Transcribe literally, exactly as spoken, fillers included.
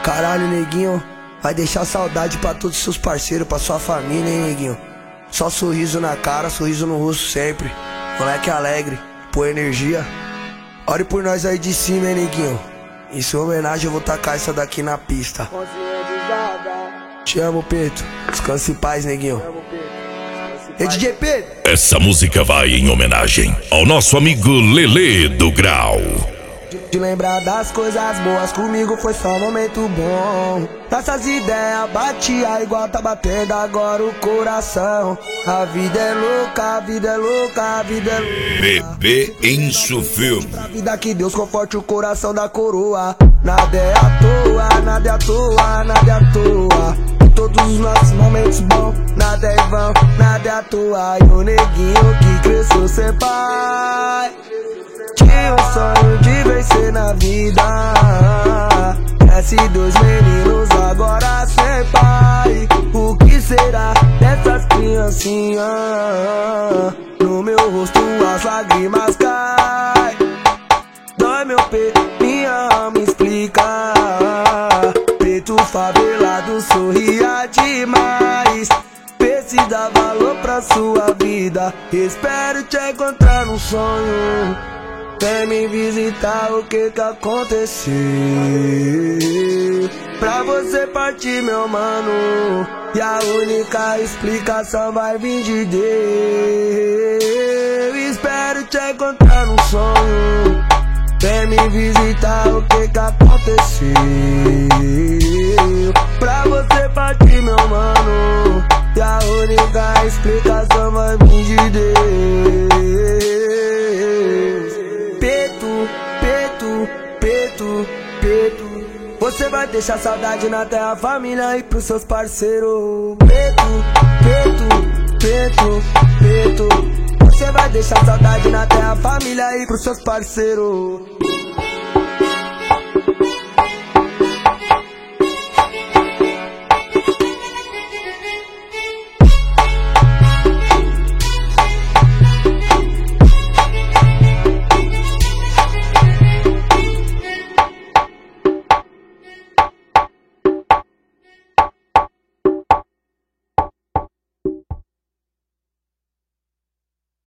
Caralho, neguinho, vai deixar saudade pra todos os seus parceiros, pra sua família, hein, neguinho. Só sorriso na cara, sorriso no rosto sempre. Moleque alegre, pô energia. Ore por nós aí de cima, hein, neguinho. Em sua homenagem eu vou tacar essa daqui na pista. Te amo, Pedro. Descanse em paz, neguinho. Ei, D J Pedro. Essa música vai em homenagem ao nosso amigo Lelê do Grau. De lembrar das coisas boas, comigo foi só um momento bom. Nossas ideias batia igual tá batendo agora o coração. A vida é louca, a vida é louca, a vida é louca. Bebê insufilme. A vida que Deus conforte o coração da coroa. Nada é à toa, nada é à toa, nada é à toa. Em todos os nossos momentos bons, nada é em vão, nada é à toa. E o neguinho que cresceu ser pai tinha um sonho de vencer na vida. Cresce dois meninos agora sem pai. O que será dessas criancinhas? No meu rosto as lágrimas caem. Dói meu peito, minha alma explica. Preto favelado sorria demais. Pense dar valor pra sua vida. Espero te encontrar num sonho. Vem me visitar, o que que aconteceu? Pra você partir, meu mano. E a única explicação vai vir de Deus. Espero te encontrar num sonho. Vem me visitar, o que que aconteceu? Pra você partir, meu mano. E a única explicação vai vir de Deus. Peto, peto, peto, peto. Você vai deixar saudade na terra, família e pros seus parceiros. Peto, peto, peto, peto. Você vai deixar saudade na terra, família e pros seus parceiros.